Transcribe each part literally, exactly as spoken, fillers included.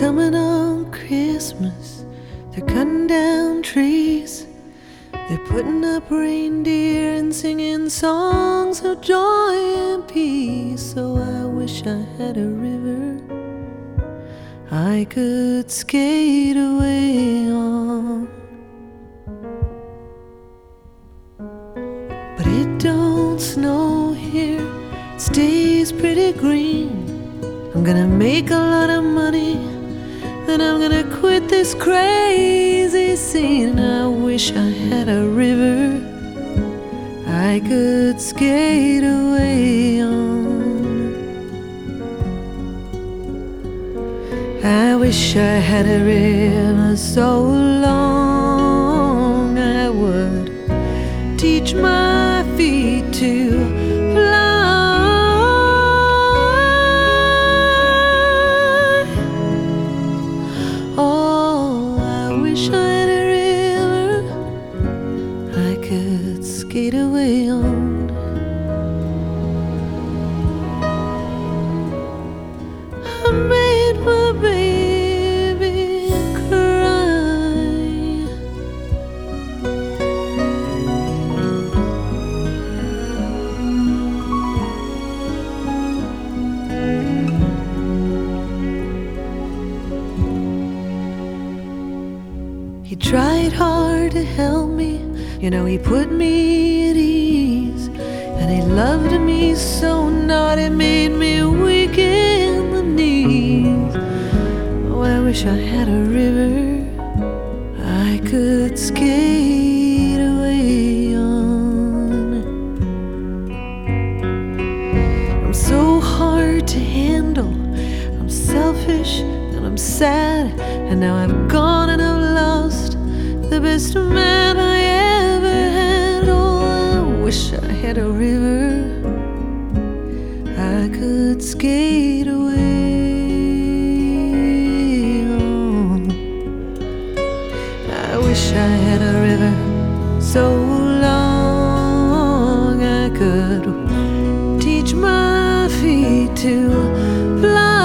coming on Christmas. They're cutting down trees. They're putting up reindeer and singing songs of joy and peace. So I wish I had a river I could skate away on. But it don't snow here, it stays pretty green. I'm gonna make a lot of money, then I'm gonna quit this crazy scene. I wish I had a river I could skate away on. I wish I had a river so long I would teach my feet to skate away on. I made my baby cry. He tried hard to help me, you know, he put me at ease, and he loved me so not it made me weak in the knees. Oh, I wish I had a river I could skate away on. I'm so hard to handle, I'm selfish and I'm sad, and now I've gone and I've lost the best man I ever had. Oh, I wish I had a river I could skate away on. I wish I had a river so long I could teach my feet to fly.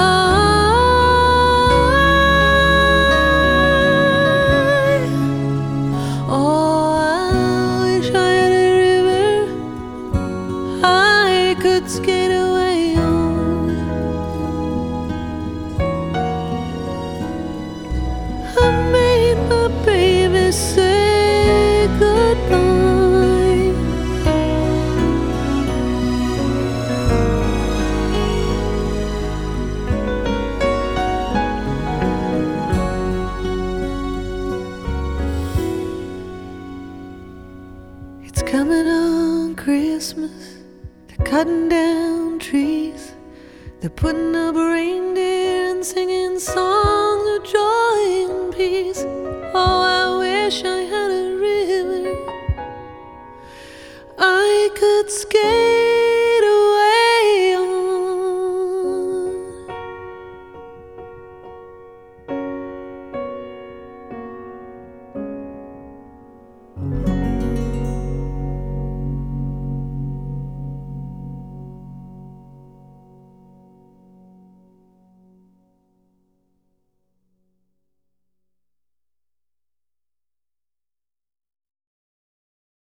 Could skate away on. I made my baby say goodbye. It's coming on Christmas. Cutting down trees, they're putting up reindeer and singing songs of joy and peace. Oh, I wish I had a river I could skate